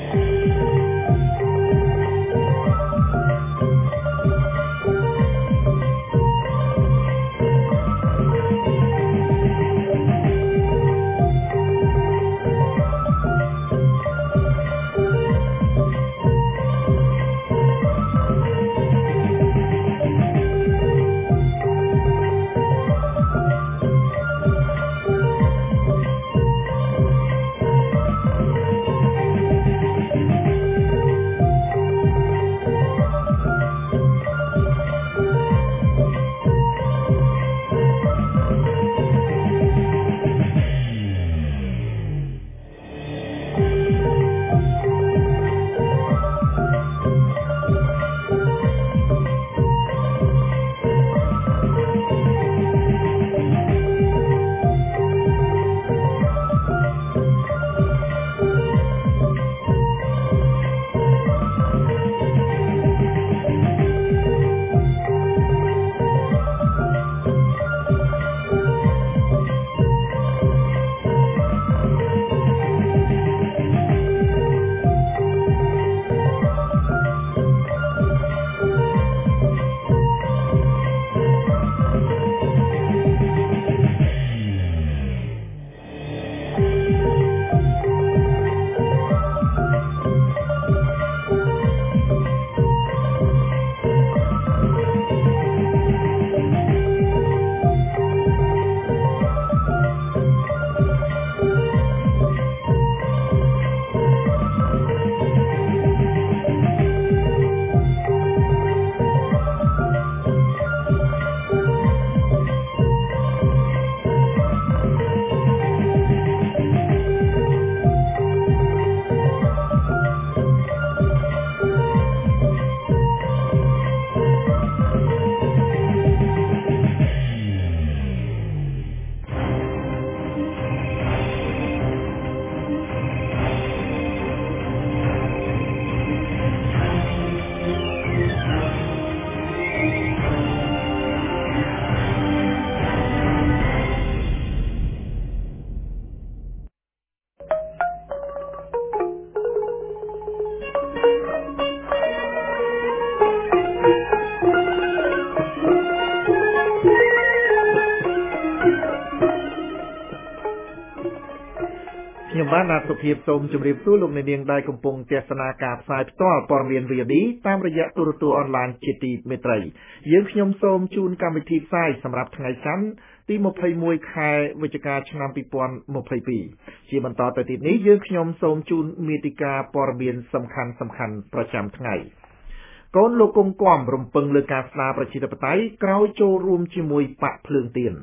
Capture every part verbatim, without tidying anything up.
ខ្ញុំបានណាត់សុភាពសូមជម្រាបសួរលោកអ្នកនាងដែលកំពុងទស្សនាការផ្សាយផ្ទាល់ព័ត៌មាន វី អូ ឌី តាមរយៈទូរទស្សន៍អនឡាញជាទីមេត្រីយើងខ្ញុំសូមជូនកម្មវិធីផ្សាយសម្រាប់ថ្ងៃច័ន្ទទីម្ភៃមួយខែវិច្ឆិកាឆ្នាំពីរពាន់ម្ភៃពីរជាបន្តទៅទៀតនេះយើងខ្ញុំសូមជូនមាតិកាព័ត៌មានសំខាន់សំខាន់ប្រចាំថ្ងៃកូនលោកកុងគំរំពឹងលើការស្ដារប្រជាធិបតេយ្យក្រោយចូលរួមជាមួយបកភ្លើងទៀ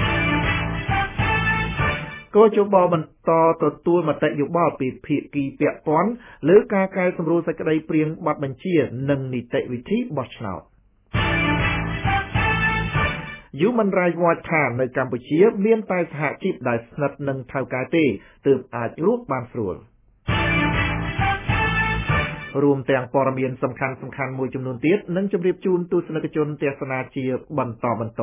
នកោជបបន្តទទួលមតិយោបល់ពីភាគីពាក់ព័ន្ធលើការកែសម្រួលសេចក្តីព្រាងបទបញ្ជានិងនីតិវិធីបោះឆ្នោត Human Rights Watch ថានៅកម្ពុជាមានតែសហជីពដែលស្និទ្ធនឹងថៅកែទេទើបអាចរស់បានស្រួលរួមទាំងព័ត៌មានសំខាន់សំខាន់មួយចំនួនទៀតនិងជម្រាបជូនទស្សនិកជនទស្សនាជាបន្តបន្ត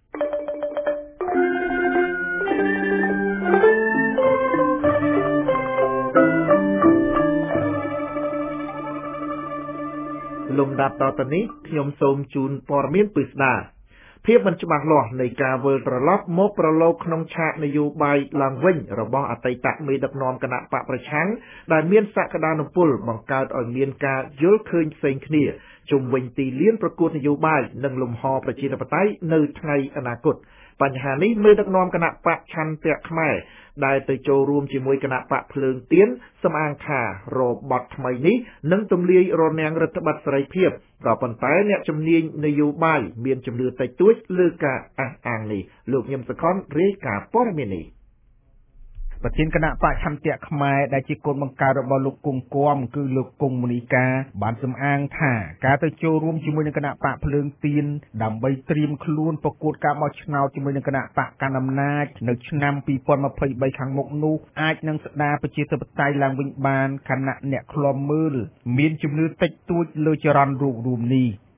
លំដាប់តទៅនេះខ្ញុំសូមជូនព័ត៌មានពិស្ដាភាពមិនច្បាស់លាស់នៃការវិលត្រឡប់មកប្រឡូកក្នុងឆាកនយោបាយឡើងវិញរបស់អតីតមេដឹកនាំគណៈបកប្រឆាំងដែលមានសក្តានុពលបង្កើតឲ្យមានការយល់ឃើញផ្សេងគ្នាជុំវិញទីលានប្រកួតនយោបាយនិងលំហប្រជាធិបតេយ្យនៅថ្ងៃអនាគតបញ្ហានេះមេដឹកនាំគណៈបកឆន្ទៈខ្មែរដែលទៅចូលរួមជាមួយគណៈបកភ្លើងទៀនសំអាងថារបបថ្មីនេះនឹងទម្លាយរនាំងរដ្ឋបတ်សេរីភាពក៏ប៉ុន្តែអ្នកជំនាញនយោបាយមានជំនឿតិចតួចលើការអះអាងនេះលោកញឹមសុខុនរាយការណ៍ព័ត៌មាននេះប្រធានគណៈបកឆន្ទៈខ្មែរដែលជាកូនបង្កើតរបស់លោកគង់គំគឺលោកគង់មនីកាបានសំអាងថាការទៅចូលរួមជាមួយនឹងគណៈបកភ្លើងទៀនដើម្បីត្រៀមខ្លួនប្រកួតការបោះឆ្នោតជាមួយនឹងគណៈបកកណ្ដាលអំណាចនៅឆ្នាំពីរពាន់ម្ភៃបីខាងមុខនោះអាចនឹងស្ដារប្រជាធិបតេយ្យឡើងវិញបានខណៈអ្នកឃ្លាំមើលមានជំនឿតិចតួចលើចរន្តរូបរួមនេះ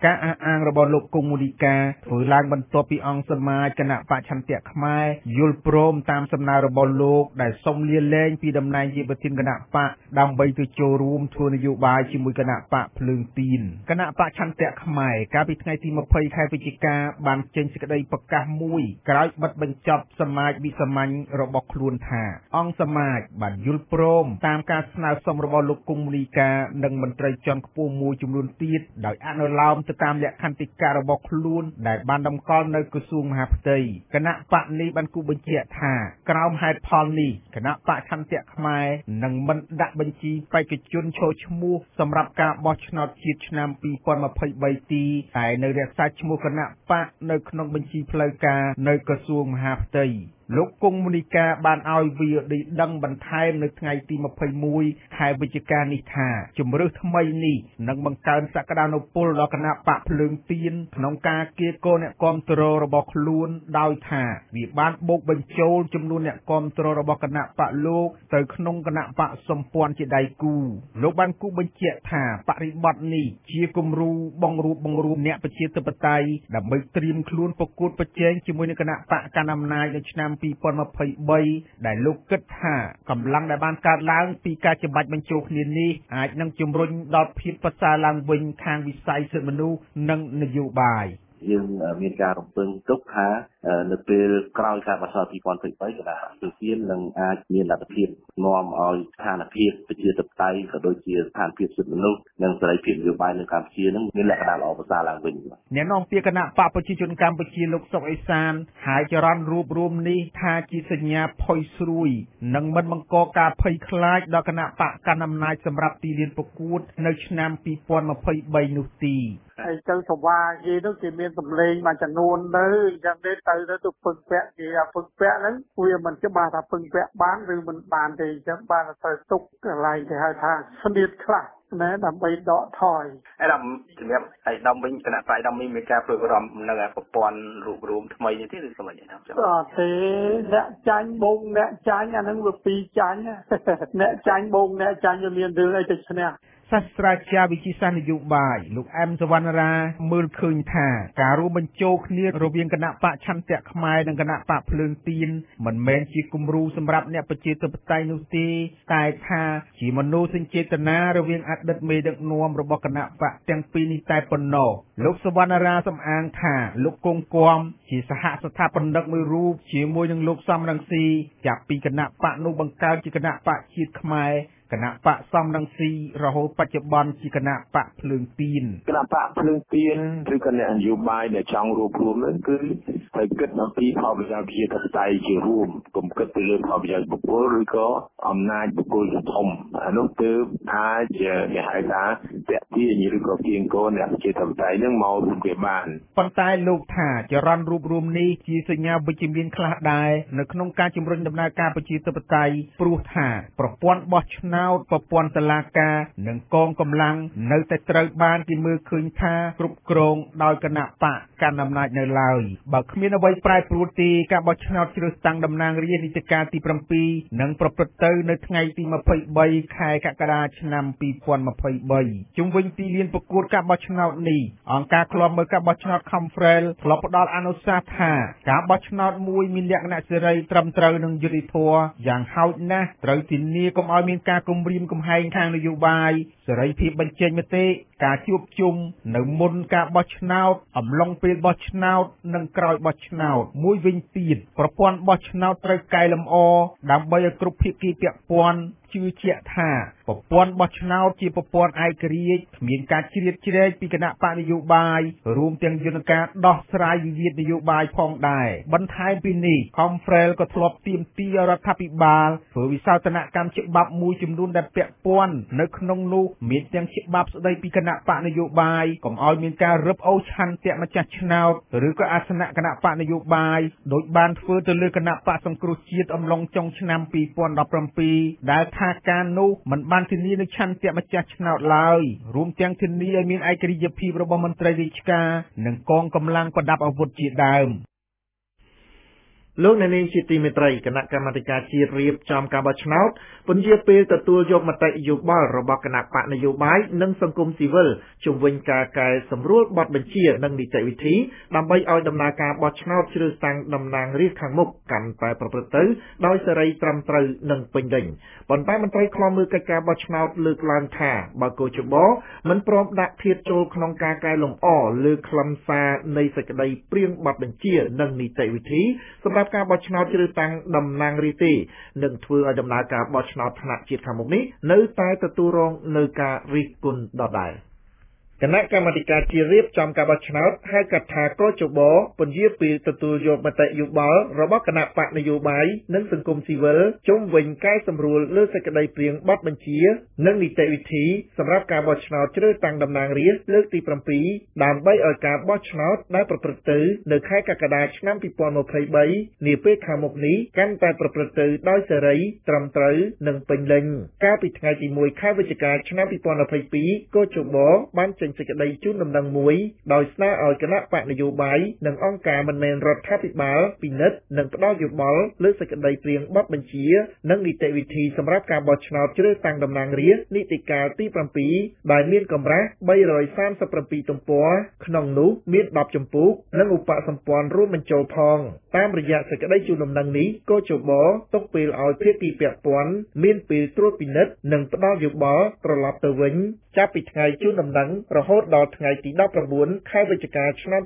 ការអះអាងរបស់លោកគង់មូនីកាធ្វើឡើងបន្ទាប់ពីអង្គសមាជគណៈបច្ឆន្ទៈខ្មែរយល់ព្រមតាមសំណើរបស់លោកដែលសុំលាលែងពីតំណែងជាប្រធានគណៈបកដើម្បីទៅចូលរួមធ្វើនយោបាយជាមួយគណៈបកភ្លើងទីនគណៈបច្ឆន្ទៈខ្មែរកាលពីថ្ងៃទីម្ភៃខែវិច្ឆិកាបានចេញសេចក្តីប្រកាសមួយក្រោយបិទបញ្ចប់សមាជវិសាមញ្ញរបស់ខ្លួនថាអង្គសមាជបានយល់ព្រមតាមការស្នើសុំរបស់លោកគង់មូនីកានិងមន្ត្រីជាន់ខ្ពស់មួយចំនួនទៀតដោយអនុលោមទៅតាមលក្ខន្តិកៈរបស់ខ្លួនដែលបានតម្កល់នៅក្រសួងមហាផ្ទៃគណៈបកនេះបានគូបញ្ជាក់ថាក្រោមហេតុផលនេះគណៈបច្ឆន្ទៈខ្មែរនឹងមិនដាក់បញ្ជីបេក្ខជនចូលឈ្មោះសម្រាប់ការបោះឆ្នោតជាតិឆ្នាំពីរពាន់ម្ភៃបីទីតែនៅរក្សាឈ្មោះគណៈបកនៅក្នុងបញ្ជីផ្លូវការនៅក្រសួងមហាផ្ទៃលោកគង់មូនីកាបានឲ្យវីអូឌីដឹងបន្ថែមនៅថ្ងៃទីម្ភៃមួយខែវិច្ឆិកានេះថាជំរើសថ្មីនេះនឹងបង្កើនសក្តានុពលដល់គណៈបកភ្លើងទៀនក្នុងការគៀកោអ្នកគាំទ្ររបស់ខ្លួនដោយថាវាបានបូកបញ្ចូលចំនួនអ្នកគាំទ្ររបស់គណៈបកលោកទៅក្នុងគណៈបកសម្ព័ន្ធជាដៃគូលោកបានគូបញ្ជាក់ថាបរិបទនេះជាគំរូបង្រួបបង្រួមអ្នកប្រជាធិបតេយ្យដើម្បីត្រៀមខ្លួនប្រកួតប្រជែងជាមួយនឹងគណៈបកកណ្ដាលអំណាចនៅឆ្នាំពីរពាន់ម្ភៃបីដែលលោកគិតថាកម្លាំងដែលបានកើតឡើងពីការច្បាច់បញ្ចូលគ្នានេះអាចនឹងជំរុញដល់ភាពប្រសើរឡើងវិញខាងវិស័យសិទ្ធិមនុស្សនិងនយោបាយយើងមានការរំពឹងទុកថានៅពេលក្រោយការបោះឆ្នោតពីរពាន់ម្ភៃបីគណៈបកភ្លើងទៀននឹងអាចមានលទ្ធភាពនាំឲ្យស្ថានភាពប្រជាធិបតេយ្យក៏ដូចជាស្ថានភាពសិទ្ធិមនុស្សនិងសេរីភាពនយោបាយនៅកម្ពុជានឹងមានលក្ខណៈល្អប្រសើរឡើងវិញអ្នកនាំពាក្យគណៈបកប្រជាជនកម្ពុជាលោកសុកអេសានហើយចរន្តរួបរวมនេះថាជាសញ្ញាផុយស្រួយនិងមិនបង្កការភ័យខ្លាចដល់គណៈបកកណ្ដាលអំណាចសម្រាប់ទីលានប្រកួតនៅឆ្នាំពីរពាន់ម្ភៃបីនោះទីហើយទៅសវាគេនោះគេមានសម្លេងមួយចំនួនទៅអញ្ចឹងទេទៅទៅទៅពឹងពាក់គេអាពឹងពាក់ហ្នឹងវាមិនច្បាស់ថាពឹងពាក់បានឬមិនបានទេអញ្ចឹងបានទៅទុកកន្លែងគេហៅថាស្នៀតខ្លះណែដើម្បីដកថយហើយដល់ជំរាបហើយដល់វិញគណៈបកដល់មានការព្រួយបារម្ភនៅប្រព័ន្ធរូបរួមថ្មីនេះទេឬក៏មិនទេអត់ទេអ្នកចាញ់បងអ្នកចាញ់អាហ្នឹងវាពីរចាញ់អ្នកចាញ់បងអ្នកចាញ់វាមានរឿងអីទៅឈ្នះសាស្ត្រាចារ្យវិទ្យាសាស្ត្រនយោបាយលោកអែមសវណ្ណរាមើលឃើញថាការរួមបញ្ចូលគ្នារវាងគណៈបច្ឆន្ទៈខ្មែរនិងគណៈបកភ្លើងទៀនមិនមែនជាគំរូសម្រាប់អ្នកប្រជាធិបតេយ្យនោះទេតែថាជាមនោសញ្ចេតនារវាងអតីតមេដឹកនាំរបស់គណៈបកទាំងពីរនេះតែប៉ុណ្ណោះលោកសវណ្ណរាសំអាងថាលោកគង់គំជាសហស្ថាបនិកមួយរូបជាមួយនឹងលោកសំរងស៊ីចាប់ពីគណៈបកនោះបង្កើតជាគណៈបកជាតិខ្មែរគណៈបកសំរងស៊ីរហូតបច្ចុប្បន្នជាគណៈបកភ្លើងទៀនគណៈបកភ្លើងទៀនឬគណៈនយោបាយដែលចង់រួបរวมនឹងគឺត្រូវគិតអំពីផលប្រយោជន៍ប្រជាធិបតេយ្យជារួមកុំគិតទៅលើផលប្រយោជន៍បុគ្គលឬក៏អំណាចបុគ្គលធំអានោះទើបអាចគេហៅថាតាក់ទាញឬក៏គៀងគរអ្នកប្រជាធិបតេយ្យនឹងមករួមគ្នាបានប៉ុន្តែលោកថាចរន្តរួបរวมនេះជាសញ្ញាវិជ្ជមានខ្លះដែរនៅក្នុងការជំរុញដំណើរការប្រជាធិបតេយ្យព្រោះថាប្រព័ន្ធបោះឆ្នោតប្រព័ន្ធតុលាការនិងកងកម្លាំងនៅតែត្រូវបានគេមើលឃើញថាគ្រប់គ្រងដោយគណៈបកកាន់អំណាចនៅឡើយបើគ្មានអ្វីប្រែប្រួលទេការបោះឆ្នោតជ្រើសតាំងតំណាងរាស្ត្រនីតិកាលទីប្រាំពីរនឹងប្រព្រឹត្តទៅនៅថ្ងៃទីម្ភៃបីខែកក្កដាឆ្នាំពីរពាន់ម្ភៃបីជុំវិញទីលានប្រកួតការបោះឆ្នោតនេះអង្គការឃ្លាំមើលការបោះឆ្នោត Confrel ធ្លាប់ផ្ដល់អនុសាសន៍ថាការបោះឆ្នោតមួយមានលក្ខណៈសេរីត្រឹមត្រូវនិងយុត្តិធម៌យ៉ាងហោចណាស់ត្រូវធានាកុំឲ្យមានការគំរាមកំហែងខាងនយោបាយសេរីភាពបញ្ចេញមតិការជួបជុំនៅមុនការបោះឆ្នោតអំឡុងពេលបោះឆ្នោតនិងក្រោយបោះឆ្នោតមួយវិញទៀតប្រព័ន្ធបោះឆ្នោតត្រូវកែលម្អដើម្បីឲ្យគ្រប់ភាគីពាក់ព័ន្ធជឿជាក់ថាប្រព័ន្ធបោះឆ្នោតជាប្រព័ន្ធឯករាជ្យគ្មានការជ្រៀតជ្រែកពីគណៈបកនយោបាយរួមទាំងយន្តការដោះស្រាយវិវាទនយោបាយផងដែរបន្ថែមពីនេះ Confrel ក៏ធ្លាប់ទាមទាររដ្ឋាភិបាលធ្វើវិសោធនកម្មច្បាប់មួយចំនួនដែលពាក់ព័ន្ធនៅក្នុងនោះមានទាំងច្បាប់ស្តីពីគណៈបកនយោបាយកុំឲ្យមានការរឹបអូសឆន្ទៈម្ចាស់ឆ្នោតឬក៏អាសនៈគណៈបកនយោបាយដោយបានធ្វើទៅលើគណៈបកសង្គ្រោះជាតិអំឡុងចុងឆ្នាំពីរពាន់ដប់ប្រាំពីរដែលថាការនោះមិនបានធានានូវឆន្ទៈម្ចាស់ឆ្នោតឡើយរួមទាំងធានាឲ្យមានឯករាជ្យភាពរបស់មន្ត្រីរាជការនិងកងកម្លាំងប្រដាប់អាវុធជាដើមលោកអ្នកនាងជាទីមេត្រីគណៈកម្មាធិការជាតិរៀបចំការបោះឆ្នោតពន្យាពេលទទួលយកមតិយោបល់របស់គណៈបកនយោបាយនិងសង្គមស៊ីវិលជុំវិញការកែសម្រួលបទបញ្ជានិងនីតិវិធីដើម្បីឲ្យដំណើរការបោះឆ្នោតជ្រើសតាំងតំណាងរាស្ត្រខាងមុខកាន់តែប្រព្រឹត្តទៅដោយសេរីត្រឹមត្រូវនិងពេញលេញប៉ុន្តែមន្ត្រីឃ្លាំមើលកិច្ចការបោះឆ្នោតលើកឡើងថាបើកោជបមិនព្រមដាក់ធាតុចូលក្នុងការកែលម្អលើខ្លឹមសារនៃសេចក្តីព្រៀងបទបញ្ជានិងនីតិវិធីសម្រាប់ការបោះឆ្នោតជ្រើសតាំងតំណាងរាស្ត្រទេនឹងធ្វើឲ្យដំណើរការបោះឆ្នោតថ្នាក់ជាតិខាងមុខនេះនៅតែទទួលរងនៅការរិះគន់ដដែលគណៈកម្មាធិការជាតិរៀបចំការបោះឆ្នោតហៅកាត់ថាកោជបពន្យាពេលទទួលយកមតិយោបល់របស់គណៈបកនយោបាយនិងសង្គមស៊ីវិលជុំវិញកែសម្រួលលើសេចក្តីព្រៀងបទបញ្ជានិងនីតិវិធីសម្រាប់ការបោះឆ្នោតជ្រើសតាំងតំណាងរាស្ត្រលើកទី7ដើម្បីឲ្យការបោះឆ្នោតដែលប្រព្រឹត្តទៅនៅខែកក្កដាឆ្នាំ2023នាពេលខាងមុខនេះកាន់តែប្រព្រឹត្តទៅដោយសេរីត្រឹមត្រូវនិងពេញលេញកាលពីថ្ងៃទី1ខែវិច្ឆិកាឆ្នាំ2022កោជបបានចេញសេចក្តីជូនដំណឹងមួយដោយស្នើឲ្យគណៈបកនយោបាយនិងអង្គការមិនមែនរដ្ឋាភិបាលពិនិត្យនិងផ្ដល់យោបល់លើសេចក្តីព្រៀងបទបញ្ជានិងនីតិវិធីសម្រាប់ការបោះឆ្នោតជ្រើសតាំងតំណាងរាស្ត្រនីតិកាលទី7ដែលមានកម្រាស់337ទំព័រក្នុងនោះមាន10ជំពូកនិងឧបសម្ព័ន្ធរួមបញ្ចូលផងតាមរយៈសេចក្តីជូនដំណឹងនេះកោជបទុកពេលឲ្យភាគីពាក់ព័ន្ធមានពេលត្រួតពិនិត្យនិងផ្ដល់យោបល់ត្រឡប់ទៅវិញចាប់ពីថ្ងៃជូនដំណឹងរហូតដល់ថ្ងៃទី19ខែវិច្ឆិកាឆ្នាំ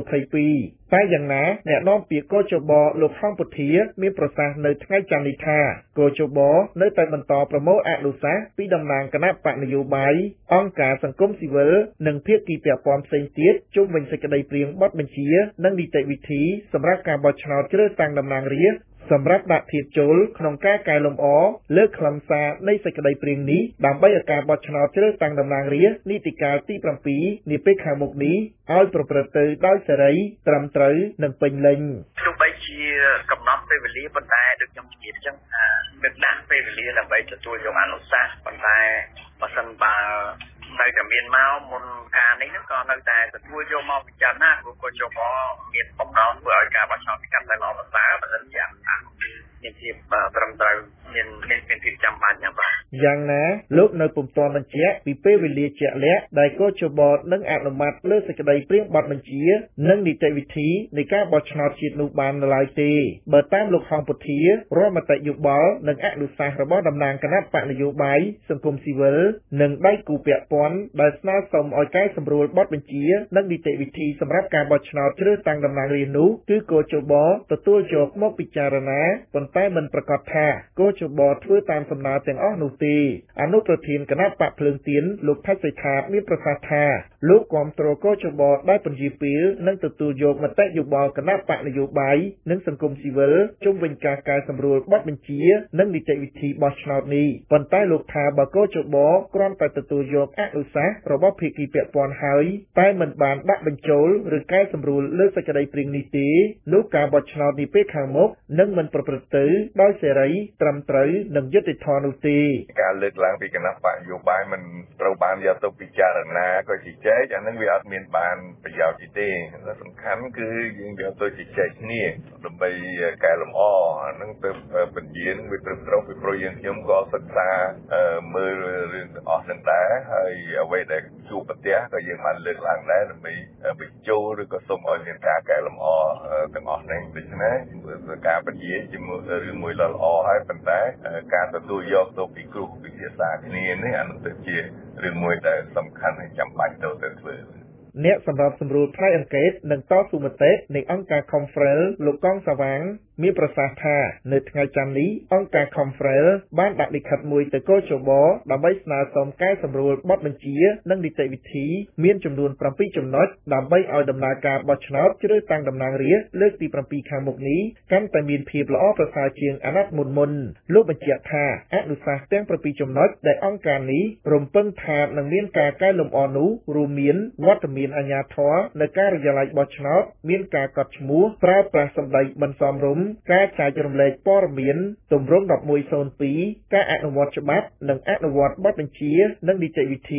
2022តែយ៉ាងណាអ្នកនាំពាក្យកោជបលោកហងពុធាមានប្រសាសន៍នៅថ្ងៃច័ន្ទនេះថាកោជបនៅតែបន្តប្រមូលអនុសាសន៍ពីតំណាងគណៈបកនយោបាយអង្គការសង្គមស៊ីវិលនិងភាគីពាក់ព័ន្ធផ្សេងទៀតជុំវិញសេចក្តីព្រៀងបទបញ្ជានិងនីតិវិធីសម្រាប់ការបោះឆ្នោតជ្រើសតាំងតំណាងរាស្ត្រសម្រាប់ដាក់ធាតុចូលក្នុងការកែលម្អលើខ្លឹមសារនៃសេចក្តីព្រៀងនេះដើម្បីឲ្យការបោះឆ្នោតជ្រើសតាំងតំណាងរាស្ត្រនីតិកាលទី7នាពេលខាងមុខនេះឲ្យប្រព្រឹត្តទៅដោយសេរីត្រឹមត្រូវនិងពេញលេញទោះបីជាកំណត់ពេលវេលាប៉ុន្តែដូចខ្ញុំនិយាយអញ្ចឹងថាមានដាក់ពេលវេលាដើម្បីទទួលយកអនុសាសន៍ប៉ុន្តែបើសិនបើនៅតែមានមកមុនការនេះហ្នឹងក៏នៅតែទទួលយកមកពិចារណាព្រោះក៏យកមកមានបំណងធ្វើឲ្យការបោះឆ្នោតកាន់តែល្អប្រសើរបើសិនជាមានភាពត្រឹមត្រូវមានមានភាពចាំបាច់ណាបាទយ៉ាងណាលោកនៅពុំទាន់បញ្ជាក់ពីពេលវេលាជាក់លាក់ដែលកោជបនឹងអនុម័តលើសេចក្តីព្រៀងបទបញ្ជានិងនីតិវិធីនៃការបោះឆ្នោតជាតិនោះបានឡើយទេបើតាមលោកហងពុធារដ្ឋមតិយោបល់និងអនុសាសន៍របស់តំណាងគណៈបកនយោបាយសង្គមស៊ីវិលនិងដៃគូពាក់ព័ន្ធដែលស្នើសុំឲ្យកែសម្រួលបទបញ្ជានិងនីតិវិធីសម្រាប់ការបោះឆ្នោតជ្រើសតាំងតំណាងរាស្ត្រនោះគឺកោជបទទួលយកមកពិចារណាប៉ុន្តែមិនប្រកាសថាកោជបធ្វើតាមសំណើទាំងអស់នោះទេអនុប្រធានគណៈបកភ្លើងទៀនលោកថៃសេដ្ឋាមានប្រសាសន៍ថាលោកគាំទ្រកោជបដែលពន្យាពេលនិងទទួលយកមតិយោបល់គណៈបកនយោបាយនិងសង្គមស៊ីវិលជុំវិញការកែសម្រួលបទបញ្ជានិងនីតិវិធីបោះឆ្នោតនេះប៉ុន្តែលោកថាបើកោជបគ្រាន់តែទទួលយកអនុសាសន៍របស់ភាគីពាក់ព័ន្ធហើយតែមិនបានដាក់បញ្ចូលឬកែសម្រួលលើសេចក្តីព្រៀងនេះទេនោះការបោះឆ្នោតនេះពេលខាងមុខនឹងមិនប្រព្រឹត្តទៅដោយសេរីត្រឹមត្រូវនិងយុត្តិធម៌នោះទេការលើកឡើងពីគណៈបកនយោបាយមិនត្រូវបានយកទៅពិចារណាក៏ជជែកអានឹងវាអត់មានបានប្រយោជន៍ទេសំខាន់គឺយើងយកទៅជជែកគ្នាដើម្បីកែលម្អអានឹងទៅពន្យានឹងវាត្រឹមត្រូវពីព្រោះយើងខ្ញុំក៏សិក្សាមើលរឿងទាំងអស់ហ្នឹងដែរហើយអ្វីដែលជួបប្រទះក៏យើងបានលើកឡើងដែរដើម្បីបញ្ចូលឬក៏សូមឲ្យមានការកែលម្អទាំងអស់ហ្នឹងដូច្នេះការពន្យាជាមួយរឿងមួយល្អហើយប៉ុន្តែការទទួលយកទៅពីគ្រូពិភាក្សាគ្នានេះអានោះទៅជារឿងមួយដែលសំខាន់ហើយចាំបាច់ទៅទៅធ្វើអ្នកសម្របសម្រួលផ្នែកអង្កេតនិងតស៊ូមតិនៃអង្គការ Confrel លោកកងសាវាងមានប្រសាសន៍ថានៅថ្ងៃច័ន្ទនេះអង្គការ Confrel បានដាក់លិខិតមួយទៅកោជបដើម្បីស្នើសុំកែសម្រួលបទបញ្ជានិងនីតិវិធីមានចំនួន7ចំណុចដើម្បីឲ្យដំណើរការបោះឆ្នោតជ្រើសតាំងតំណាងរាស្ត្រលើកទី7ខាងមុខនេះកាន់តែមានភាពល្អប្រសើរជាងអាណត្តិមុនមុនលោកបញ្ជាក់ថាអនុសាសន៍ទាំង7ចំណុចដែលអង្គការនេះរំពឹងថានឹងមានការកែលម្អនោះរួមមានវត្តមានអាជ្ញាធរនៅការិយាល័យបោះឆ្នោតមានការកត់ឈ្មោះប្រើប្រាស់សម្ដីបន្សំរុំការចែករំលែកព័ត៌មានទម្រង់1102ការអនុវត្តច្បាប់និងអនុវត្តបទបញ្ជានិងនីតិវិធី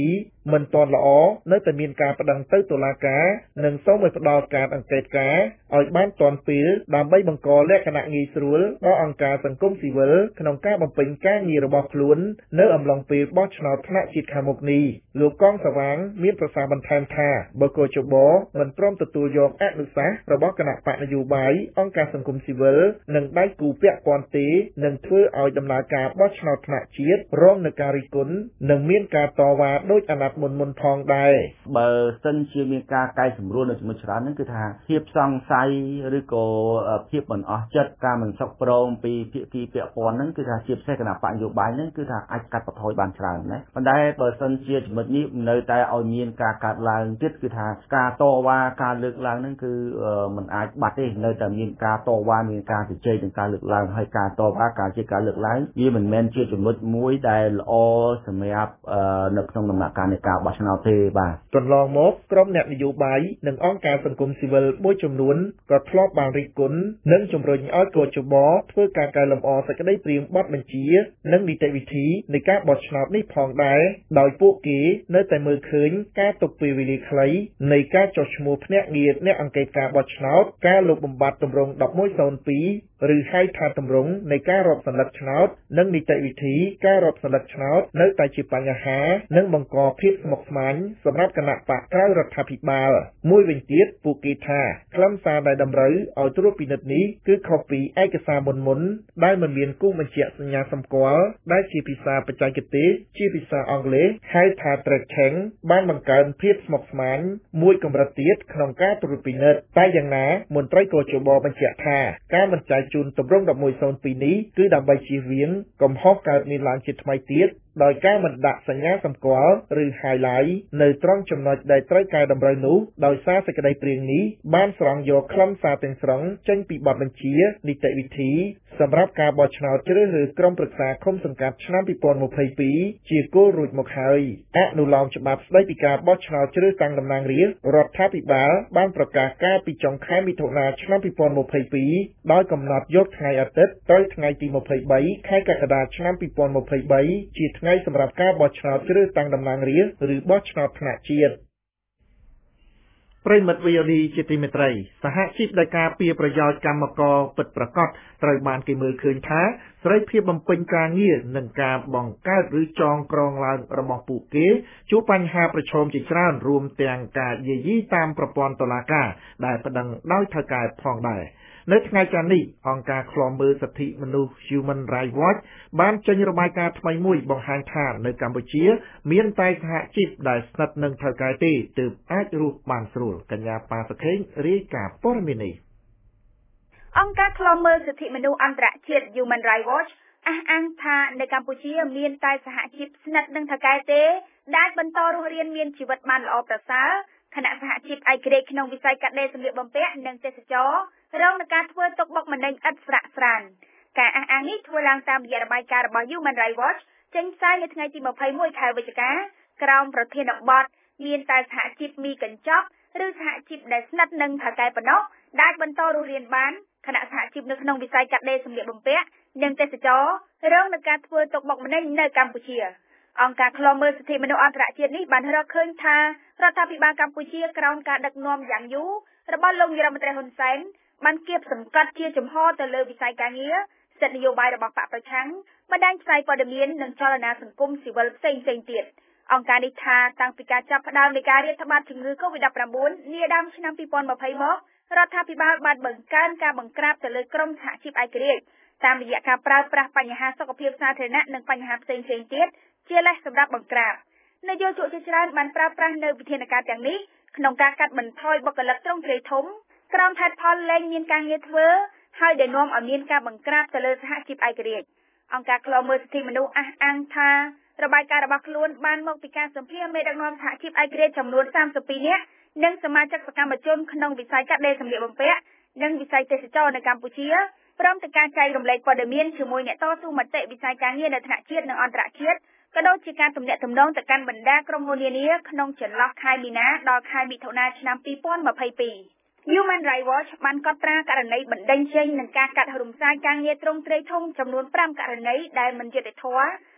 មិនទាន់ល្អនៅតែមានការប្តឹងទៅតុលាការនិងសូមឲ្យផ្ដល់ការអង្កេតការណ៍ឲ្យបានទាន់ពេលដើម្បីបង្កលក្ខណៈងាយស្រួលដល់អង្គការសង្គមស៊ីវិលក្នុងការបំពេញការងាររបស់ខ្លួននៅអំឡុងពេលបោះឆ្នោតថ្នាក់ជាតិខាងមុខនេះលោកកងសវាងមានប្រសាសន៍បន្ថែមថាបើកោជបមិនព្រមទទួលយកអនុសាសន៍របស់គណៈបកនយោបាយអង្គការសង្គមស៊ីវិលនិងដៃគូពាក់ព័ន្ធទេនឹងធ្វើឲ្យដំណើរការបោះឆ្នោតថ្នាក់ជាតិរងនឹងការរិះគន់និងមានការតវ៉ាដោយអាណត្តិមុនមុនផងដែរបើសិនជាមានការកែសម្រួលនៅចំណុចច្រើនហ្នឹងគឺថាភាពសង្ស័យឬក៏ភាពមិនអស់ចិត្តការមិនសុខព្រមពីភាគីពាក់ព័ន្ធហ្នឹងគឺថាជាពិសេសគណៈបកនយោបាយហ្នឹងគឺថាអាចកាត់បន្ថយបានច្រើនណាប៉ុន្តែបើសិនជាចំណុចនេះនៅតែឲ្យមានការកាត់ឡើងទៀតគឺថាការតវ៉ាការលើកឡើងហ្នឹងគឺមិនអាចបាត់ទេនៅតែមានការតវ៉ាមានការជជែកនិងការលើកឡើងហើយការតវ៉ាការជាការលើកឡើងវាមិនមែនជាចំណុចមួយដែលល្អសម្រាប់នៅក្នុងដំណាក់កាលនៃការបោះឆ្នោតទេបាទកន្លងមកក្រុមអ្នកនយោបាយនិងអង្គការសង្គមស៊ីវិលមួយចំនួនក៏ធ្លាប់បានរិះគន់និងជំរុញឲ្យកោជបធ្វើការកែលម្អសេចក្តីព្រាងបទបញ្ជានិងនីតិវិធីនៃការបោះឆ្នោតនេះផងដែរដោយពួកគេនៅតែមើលឃើញការទុកពេលវេលាខ្លីនៃការចុះឈ្មោះភ្នាក់ងារអ្នកអង្កេតការបោះឆ្នោតការលុបបំបាត់ទម្រង់một một không haiឬហៅថាទម្រង់នៃការរាប់សន្លឹកឆ្នោតនិងនីតិវិធីការរាប់សន្លឹកឆ្នោតនៅតែជាបញ្ហានិងបង្កភាពស្មុគស្មាញសម្រាប់គណៈបកក្រៅរដ្ឋាភិបាលមួយវិញទៀតពួកគេថាខ្លឹមសារដែលតម្រូវឲ្យត្រួតពិនិត្យនេះគឺខុសពីឯកសារមុនមុនដែលមិនមានគូបញ្ជាក់សញ្ញាសម្គាល់ដែលជាភាសាបច្ចេកទេសជាភាសាអង់គ្លេសហៅថា tracking បានបង្កើនភាពស្មុគស្មាញមួយកម្រិតទៀតក្នុងការត្រួតពិនិត្យតែយ៉ាងណាមន្ត្រីកោជបបញ្ជាក់ថាការបញ្ចែកជូនទម្រង់một một không haiនេះគឺដើម្បីជៀសវាងកំហុសកើតមានឡើងជាថ្មីទៀតដោយការមិនដាក់សញ្ញាសម្គាល់ឬ highlight នៅត្រង់ចំណុចដែលត្រូវកែតម្រូវនោះដោយសារសេចក្តីព្រាងនេះបានស្រង់យកខ្លឹមសារទាំងស្រុងចេញពីបទបញ្ជានីតិវិធីសម្រាប់ការបោះឆ្នោតជ្រើសរើសក្រុមប្រឹក្សាឃុំសង្កាត់ឆ្នាំពីរពាន់ម្ភៃពីរជាគោលរួចមកហើយអនុលោមច្បាប់ស្តីពីការបោះឆ្នោតជ្រើសតាំងតំណាងរាស្ត្ររដ្ឋាភិបាលបានប្រកាសកាលពីចុងខែមិថុនាឆ្នាំពីរពាន់ម្ភៃពីរដោយកំណត់យកថ្ងៃអាទិត្យត្រូវថ្ងៃទីម្ភៃបីខែកក្កដាឆ្នាំពីរពាន់ម្ភៃបីជាថ្ងៃសម្រាប់ការបោះឆ្នោតជ្រើសតាំងតំណាងរាស្ត្រឬបោះឆ្នោតថ្នាក់ជាតិប្រិមិត្ត វី អូ ឌី ជាទីមេត្រីសហជីពដែលការពារប្រយោជន៍កម្មករពិតប្រាកដត្រូវបានគេមើលឃើញថាសេរីភាពបំពេញការងារនិងការបង្កើតឬចងក្រងឡើងរបស់ពួកគេជួបបញ្ហាប្រឈមជាច្រើនរួមទាំងការយាយីតាមប្រព័ន្ធតុលាការដែលប្តឹងដោយថៅកែផងដែរនៅថ្ងៃច័ន្ទនេះអង្គការឃ្លាំមើលសិទ្ធិមនុស្ស Human Rights Watch បានចេញរបាយការណ៍ថ្មីមួយបង្ហាញថានៅកម្ពុជាមានតែសហជីពដែលស្និទ្ធនឹងថៅកែទេទើបអាចរស់បានស្រួលកញ្ញាប៉ាសខេងរាយការណ៍ព័ត៌មាននេះអង្គការឃ្លាំមើលសិទ្ធិមនុស្សអន្តរជាតិ Human Rights Watch អះអាងថានៅកម្ពុជាមានតែសហជីពស្និទ្ធនឹងថៅកែទេដែលបន្តរស់រានមានជីវិតបានល្អប្រសើរគណៈសហជីពឯករាជ្យក្នុងវិស័យកាត់ដេរសម្លៀកបំពាក់និងទេសចរណ៍រងនឹងការធ្វើទុកបុកម្នេញឥតស្រាកស្រានការអះអាងនេះធ្វើឡើងតាមរយៈរបាយការណ៍របស់ Human Rights Watch ចេញផ្សាយនៅថ្ងៃទីម្ភៃមួយខែវិច្ឆិកាក្រោមប្រធានបទមានតែសហជីពមីកញ្ចប់ឬសហជីពដែលស្និទ្ធនឹងថៅកែប៉ុណ្ណោះដែលបន្តរស់រានបានគណៈសហជីពនៅក្នុងវិស័យកាត់ដេរសម្លៀកបំពាក់និងទេសចរណ៍រងនឹងការធ្វើទុកបុកម្នេញនៅកម្ពុជាអង្គការឃ្លាំមើលសិទ្ធិមនុស្សអន្តរជាតិនេះបានរកឃើញថារដ្ឋាភិបាលកម្ពុជាក្រោមការដឹកនាំយ៉ាងយូររបស់លោកនាយរដ្ឋមន្ត្រីហ៊ុនសែនបានគៀបសង្កត់ជាចំហទៅលើវិស័យការងារសិទ្ធិនយោបាយរបស់បកប្រឆាំងបណ្ដាញផ្សាយព័ត៌មាននិងចលនាសង្គមស៊ីវិលផ្សេងៗទៀតអង្គការនេះថាតាំងពីការចាប់ផ្ដើមនៃការរាតត្បាតជំងឺ COVID ដប់ប្រាំបួន នាដើមឆ្នាំពីរពាន់ម្ភៃមករដ្ឋាភិបាលបានបង្កើនការបង្ក្រាបទៅលើក្រុមសហជីពឯករាជ្យតាមរយៈការប្រើប្រាស់បញ្ហាសុខភាពសាធារណៈនិងបញ្ហាផ្សេងៗទៀតជាលេសសម្រាប់បង្ក្រាបនយោជកជាច្រើនបានប្រើប្រាស់នៅវិធានការទាំងនេះក្នុងការកាត់បន្ថយបុគ្គលិកទ្រង់ទ្រាយធំក្រោមហេតុផលលែងមានការងារធ្វើហើយដែលនាំឲ្យមានការបង្ក្រាបទៅលើសហជីពឯករាជ្យអង្គការឃ្លាំមើលសិទ្ធិមនុស្សអះអាងថារបាយការណ៍របស់ខ្លួនបានមកពីការសម្ភាសន៍មេដឹកនាំសហជីពឯករាជ្យចំនួនសាមសិបពីរនាក់និងសមាជិកសកម្មជនក្នុងវិស័យកាត់ដេរសម្លៀកបំពាក់និងវិស័យទេសចរណ៍នៅកម្ពុជាព្រមទាំងការចែករំលែកព័ត៌មានជាមួយអ្នកតស៊ូមតិវិស័យការងារនៅថ្នាក់ជាតិនិងអន្តរជាតិក៏ដូចជាការទំនាក់ទំនងទៅកាន់បណ្ដាក្រុមហ៊ុននានាក្នុងចន្លោះខែមីនាដល់ខែមិថុនាឆ្នាំពីរពាន់ម្ភៃពីរ Human Rights Watch បានកត់ត្រាករណីបណ្ដេញចេញនិងការកាត់រំសាយការងារទ្រង់ទ្រាយធំចំនួនប្រាំករណីដែលមិនយុត្តិធម៌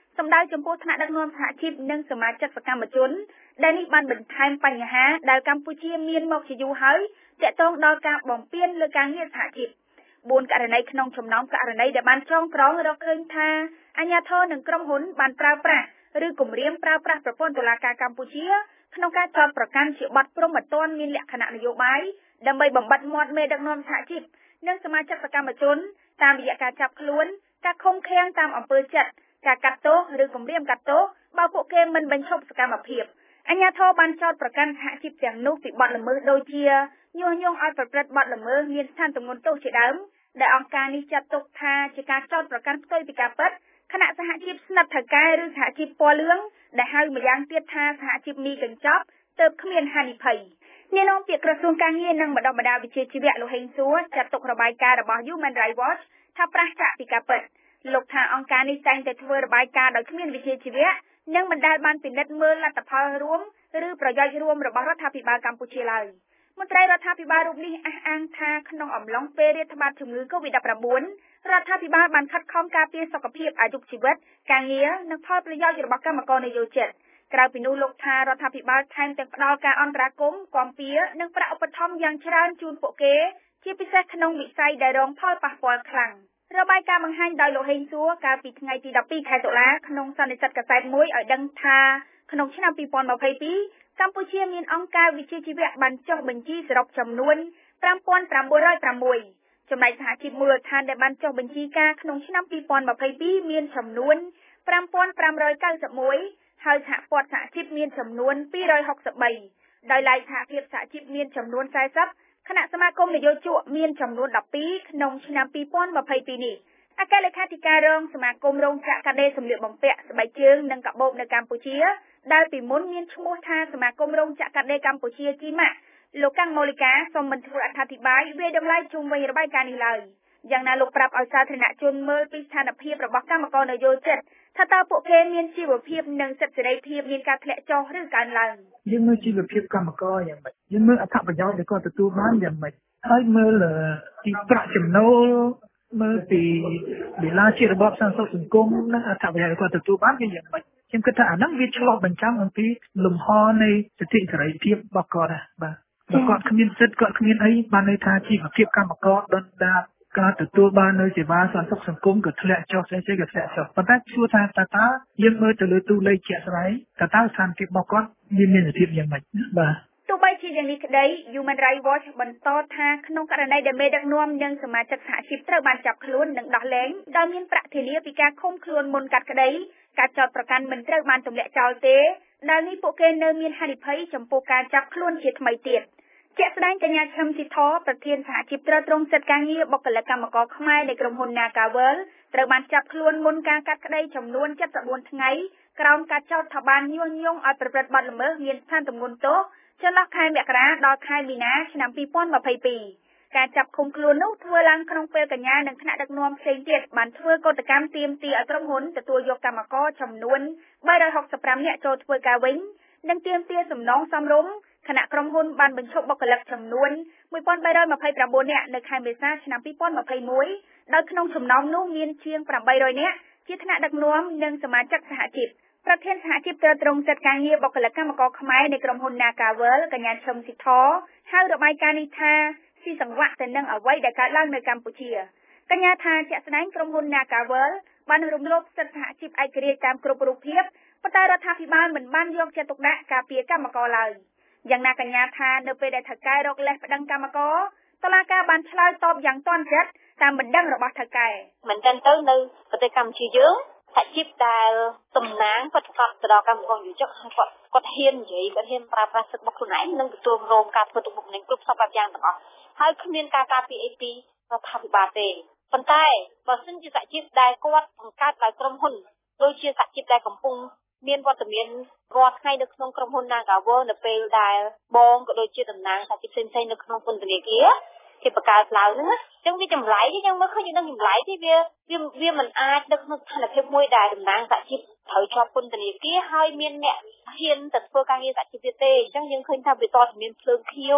សម្ដៅចំពោះថ្នាក់ដឹកនាំសហជីពនិងសមាជិកសកម្មជនដែលនេះបានបន្ថែមបញ្ហាដែលកម្ពុជាមានមកជាយូរហើយទាក់ទងដល់ការបំពានលើការងារសហជីពបួនករណីក្នុងចំណោមករណីដែលបានចងក្រងរកឃើញថាអាជ្ញាធរនិងក្រុមហ៊ុនបានប្រើប្រាស់ឬគំរាមប្រើប្រាស់ប្រព័ន្ធតុលាការកម្ពុជាក្នុងការចោទប្រកាន់ជាបទព្រហ្មទណ្ឌមានលក្ខណៈនយោបាយដើម្បីបំបត្តិមាត់មេដឹកនាំសហជីពនិងសមាជិកសកម្មជនតាមរយៈការចាប់ខ្លួនការឃុំឃាំងតាមអំពើចិត្តការកាត់ទោសឬគំរាមកាត់ទោសបើពួកគេមិនបញ្ឈប់សកម្មភាពអាជ្ញាធរបានចោទប្រកាន់សហជីពទាំងនោះពីបទល្មើសដូចជាញុះញង់ឲ្យប្រព្រឹត្តបទល្មើសមានស្ថានទម្ងន់ទោសជាដើមដែលអង្គការនេះចាត់ទុកថាជាការចោទប្រកាន់ផ្ទុយពីការពិតគណៈសហជីពស្និទ្ធថៅកែឬសហជីពពណ៌លឿងដែលហៅម្យ៉ាងទៀតថាសហជីពមីកញ្ចប់ទើបគ្មានហានិភ័យនាយនាំពាក្យក្រសួងការងារនិងបណ្ដុះបណ្ដាលវិជ្ជាជីវៈលោកហេងសួរចាត់ទុករបាយការណ៍របស់ Human Rights Watch ថាប្រឆាចពីការពិតលោកថាអង្គការនេះតែងតែធ្វើរបាយការណ៍ដោយគ្មានវិជ្ជាជីវៈនិងមិនដែលបានពិនិត្យមើលលទ្ធផលរួមឬប្រយោជន៍រួមរបស់រដ្ឋាភិបាលកម្ពុជាឡើយមន្ត្រីរដ្ឋាភិបាលរូបនេះអះអាងថាក្នុងអំឡុងពេលរាតត្បាតជំងឺ COVID ដប់ប្រាំបួន រដ្ឋាភិបាលបានខិតខំការពារសុខភាពអាយុជីវិតការងារនិងផលប្រយោជន៍របស់កម្មករនិយោជិតក្រៅពីនោះលោកថារដ្ឋាភិបាលថែមទាំងផ្ដល់ការអន្តរាគមន៍គាំពារនិងប្រាក់ឧបត្ថម្ភយ៉ាងច្រើនជូនពួកគេជាពិសេសក្នុងវិស័យដែលរងផលប៉ះពាល់ខ្លាំងរបាយការណ៍បង្ហាញដោយលោកហេងសួរកាលពីថ្ងៃទីដប់ពីរខែតុលាក្នុងសន្និសីទកាសែតមួយឲ្យដឹងថាក្នុងឆ្នាំពីរពាន់ម្ភៃពីរកម្ពុជាមានអង្គការវិជ្ជាជីវៈបានចុះបញ្ជីសរុបចំនួនប្រាំពាន់ប្រាំបួនរយប្រាំមួយចំណែកសហជីពមូលដ្ឋានដែលបានចុះបញ្ជីការក្នុងឆ្នាំពីរពាន់ម្ភៃពីរមានចំនួនប្រាំពាន់ប្រាំរយកៅសិបមួយហើយសហព័ន្ធសហជីពមានចំនួនពីររយហុកសិបបីដោយឡែកសហភាពសហជីពមានចំនួនសែសិបគណៈសមាគមនយោជកមានចំនួនដប់ពីរក្នុងឆ្នាំពីរពាន់ម្ភៃពីរនេះអគ្គលេខាធិការរងសមាគមរោងចក្រកាត់ដេរសម្លៀកបំពាក់ស្បែកជើងនិងកាបូបនៅកម្ពុជាដែលពីមុនមានឈ្មោះថាសមាគមរោងចក្រកាត់ដេរកម្ពុជាជីម៉ាក់លោកកាំងម៉ូលីកាសូមមិនធ្វើអត្ថាធិប្បាយវាតម្លៃជុំវិញរបាយការណ៍នេះឡើយយ៉ាងណាលោកប្រាប់ឲ្យសាធារណជនមើលពីស្ថានភាពរបស់កម្មករនយោជិតថាតើពួកគេមានជីវភាពនិងសិទ្ធិសេរីភាពមានការធ្លាក់ចុះឬកើនឡើងយើងមើលជីវភាពកម្មករយ៉ាងម៉េចយើងមើលអត្ថប្រយោជន៍ដែលគាត់ទទួលបានយ៉ាងម៉េចហើយមើលពីប្រាក់ចំណូលមើលពីវេលាជារបបសន្តិសុខសង្គមនិងអត្ថប្រយោជន៍ដែលគាត់ទទួលបានវាយ៉ាងម៉េចខ្ញុំគិតថាអាហ្នឹងវាឆ្លុះបញ្ចាំងអំពីលំហនៃសិទ្ធិសេរីភាពរបស់គាត់ណាបាទបើគាត់គ្មានសិទ្ធិគាត់គ្មានអីបានន័យថាជីវភាពកម្មករដុនដាបការទទួលបាននៅសេវាសន្តិសុខសង្គមក៏ធ្លាក់ចុះផ្សេងៗក៏ធ្លាក់ចុះប៉ុន្តែសួរថាតើតើយើងមើលទៅលើតួលេខជាក់ស្ដែងតើតើស្ថានភាពរបស់គាត់មានមានភាពយ៉ាងម៉េចបាទទោះបីជាយ៉ាងនេះក្តី Human Rights Watch បន្តថាក្នុងករណីដែលមេដឹកនាំនិងសមាជិកសហជីពត្រូវបានចាប់ខ្លួននិងដោះលែងដោយមានប្រាក់ធានាពីការឃុំខ្លួនមុនកាត់ក្តីការចោទប្រកាន់មិនត្រូវបានទម្លាក់ចោលទេដែលនេះពួកគេនៅមានហានិភ័យចំពោះការចាប់ខ្លួនជាថ្មីទៀតជាក់ស្ដែងកញ្ញាឈឹមស៊ីធប្រធានសហជីពត្រួតត្រងសិទ្ធិការងារបុគ្គលិកកម្មករខ្មែរនៃក្រុមហ៊ុន Nagavel ត្រូវបានចាប់ខ្លួនមុនការកាត់ក្តីចំនួនเจ็ดสิบสี่ថ្ងៃក្រោមការចោទថាបានញុះញង់ឲ្យប្រព្រឹត្តបទល្មើសមានស្ថានទម្ងន់ទោសចន្លោះខែមករាដល់ខែមីនាឆ្នាំពីរពាន់ម្ភៃពីរការចាប់ឃុំខ្លួននោះធ្វើឡើងក្នុងពេលកញ្ញានិងថ្នាក់ដឹកនាំផ្សេងទៀតបានធ្វើកតកម្មទាមទារឲ្យក្រុមហ៊ុនទទួលយកកម្មករចំនួនបីរយហុកសិបប្រាំនាក់ចូលធ្វើការវិញនិងទាមទារសំណងសមរម្យគណៈក្រុមហ៊ុនបានបញ្ឈប់បុគ្គលិកចំនួនមួយពាន់បីរយម្ភៃប្រាំបួននាក់នៅខែមេសាឆ្នាំពីរពាន់ម្ភៃមួយដោយក្នុងចំណោមនោះមានជាងប្រាំបីរយនាក់ជាថ្នាក់ដឹកនាំនិងសមាជិកសហជីពប្រធានសហជីពត្រួតត្រងសិទ្ធិការងារបុគ្គលិកកម្មករខ្មែរនៃក្រុមហ៊ុន Nagavel កញ្ញាឈឹមស៊ីធហៅរបាយការណ៍នេះថាស៊ីសង្វាក់ទៅនឹងអ្វីដែលកើតឡើងនៅកម្ពុជាកញ្ញាថាជាក់ស្ដែងក្រុមហ៊ុន Nagavel បានរំលោភសិទ្ធិសហជីពឯករាជ្យតាមគ្រប់រូបភាពប៉ុន្តែរដ្ឋាភិបាលមិនបានយកចិត្តទុកដាក់ការពារកម្មករឡើយយ៉ាងណាកញ្ញាថានៅពេលដែលថៅកែរកលេសប្តឹងកម្មករតុលាការបានឆ្លើយតបយ៉ាងទាន់ចិត្តតាមបណ្ដឹងរបស់ថៅកែមិនចឹងទៅនៅប្រទេសកម្ពុជាយើងសហជីពដែលតំណាងគាត់គាត់ទៅដល់កម្មករយុជិកហើយគាត់គាត់ហ៊ាននិយាយគាត់ហ៊ានប្រើប្រាស់សិទ្ធិរបស់ខ្លួនឯងនិងទទួលរងការធ្វើទុកបុកម្នេញគ្រប់សពបែបយ៉ាងទាំងអស់ហើយគ្មានការការពារអីពីរដ្ឋាភិបាលទេប៉ុន្តែបើសិនជាសហជីពដែលគាត់បង្កើតដោយក្រុមហ៊ុនដូចជាសហជីពដែលកំពុងមានវត្តមានរាល់ថ្ងៃនៅក្នុងក្រុមហ៊ុន Nagavel នៅពេលដែលបងក៏ដូចជាតំណាងសហជីពផ្សេងៗនៅក្នុងពន្ធនាគារគេបង្កើតឡើងហ្នឹងអញ្ចឹងវាចម្លែកយើងមើលឃើញយើងនឹងចម្លែកទេវាវាវាមិនអាចដឹកក្នុងស្ថានភាពមួយដែលតំណាងសហជីពត្រូវជាប់ពន្ធនាគារហើយមានអ្នកហ៊ានទៅធ្វើការងារសហជីពទៀតទេអញ្ចឹងយើងឃើញថាវាតតែមានភ្លើងខៀវ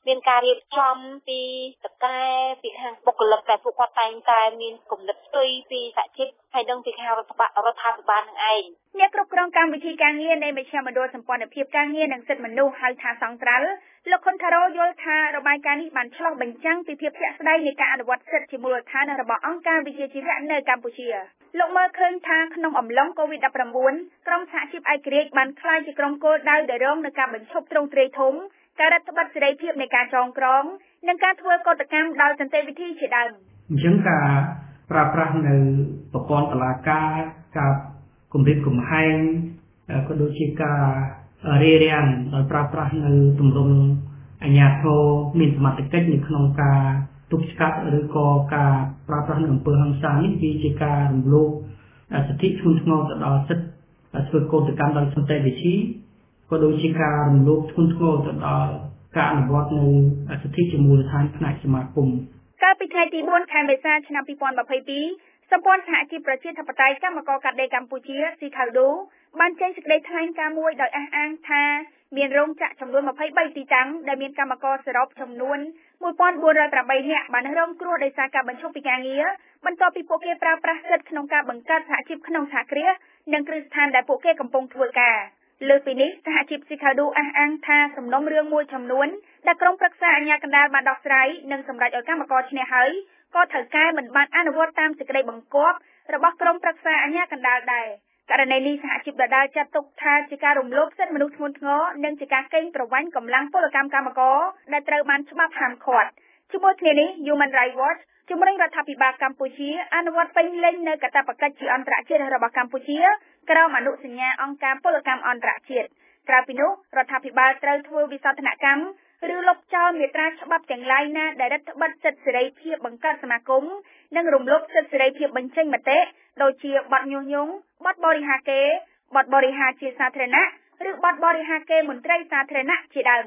មានការរៀបចំពីតកែពីខាងបុគ្គលិកតែពួកគាត់តែងតែមានគំនិតផ្ទុយពីសហជីពហើយនឹងពីខាងរដ្ឋបាលរដ្ឋាភិបាលនឹងឯងអ្នកគ្រប់គ្រងកម្មវិធីការងារនៃមជ្ឈមណ្ឌលសម្ព័ន្ធភាពការងារនិងសិទ្ធិមនុស្សហៅថាសង្ត្រាល់លោកខុនថារ៉ូយល់ថារបាយការណ៍នេះបានឆ្លុះបញ្ចាំងពីភាពជាក់ស្ដែងនៃការអនុវត្តសិទ្ធិជាមូលដ្ឋានរបស់អង្គការវិជាជីវៈនៅកម្ពុជាលោកមើលឃើញថាក្នុងអំឡុងកូវីដ -ដប់ប្រាំបួន ក្រុមសហជីពឯករាជ្យបានក្លាយជាក្រុមគោលដៅដែលរងនឹងការបញ្ឈប់ទ្រង់ទ្រាយធំការរឹតបន្តឹងសេរីភាពនៃការចងក្រងនិងការធ្វើកតកម្មដោយសន្តិវិធីជាដើមអញ្ចឹងការប្រើប្រាស់នៅប្រព័ន្ធតុលាការការគម្រាមកំហែងក៏ដូចជាការរារាំងដោយប្រើប្រាស់នៅទម្រង់អាជ្ញាធរមានសមត្ថកិច្ចនៅក្នុងការទប់ស្កាត់ឬក៏ការប្រើប្រាស់នៅអំពើហិង្សានេះវាជាការរំលោភសិទ្ធិធ្ងន់ធ្ងរទៅដល់សិទ្ធិធ្វើកតកម្មដោយសន្តិវិធីក៏ដូចជាការរំលោភធ្ងន់ធ្ងរទៅដល់ការអនុវត្តនៅសិទ្ធិជាមូលដ្ឋានផ្នែកសមាគមកាលពីថ្ងៃទីបួនខែមេសាឆ្នាំពីរពាន់ម្ភៃពីរសម្ព័ន្ធសហជីពប្រជាធិបតេយ្យកម្មករកាត់ដេរកម្ពុជាស៊ីខាវដូបានចេញសេចក្តីថ្លែងការណ៍មួយដោយអះអាងថាមានរោងចក្រចំនួនម្ភៃបីទីតាំងដែលមានកម្មករសរុបចំនួនមួយពាន់បួនរយប្រាំបីនាក់បានរងគ្រោះដោយសារការបញ្ឈប់ពីការងារបន្ទាប់ពីពួកគេប្រើប្រាស់សិទ្ធិក្នុងការបង្កើតសហជីពក្នុងសហគ្រាសនិងគ្រឹះស្ថានដែលពួកគេកំពុងធ្វើការលើសពីនេះសហជីពស៊ីខាវដូអះអាងថាសំណុំរឿងមួយចំនួនដែលក្រុមប្រឹក្សាអាជ្ញាកណ្ដាលបានដោះស្រាយនិងសម្រេចឲ្យកម្មករឈ្នះហើយក៏ត្រូវកែមិនបានអនុវត្តតាមសេចក្តីបង្គាប់របស់ក្រុមប្រឹក្សាអាជ្ញាកណ្ដាលដែរករណីនេះសហជីពដដែលចាត់ទុកថាជាការរំលោភសិទ្ធិមនុស្សធ្ងន់ធ្ងរនិងជាការកេងប្រវ័ញ្ចកម្លាំងពលកម្មកម្មករដែលត្រូវបានច្បាប់ហាមឃាត់ជាមួយគ្នានេះ Human Rights Watch ជំរុញរដ្ឋាភិបាលកម្ពុជាអនុវត្តពេញលេញនៅកាតព្វកិច្ចជាអន្តរជាតិរបស់កម្ពុជាក្រោមអនុសញ្ញាអង្គការពលកម្មអន្តរជាតិក្រៅពីនោះរដ្ឋាភិបាលត្រូវធ្វើវិសោធនកម្មឬលុបចោលមាត្រាច្បាប់ទាំងឡាយណាដែលរឹតបន្តឹងសិទ្ធិសេរីភាពបង្កើតសមាគមនិងរំលោភសិទ្ធិសេរីភាពបញ្ចេញមតិដូចជាបទញុះញង់បទបរិហាកេបទបរិហាជាសាធារណៈឬបទបរិហាកេមន្ត្រីសាធារណៈជាដើម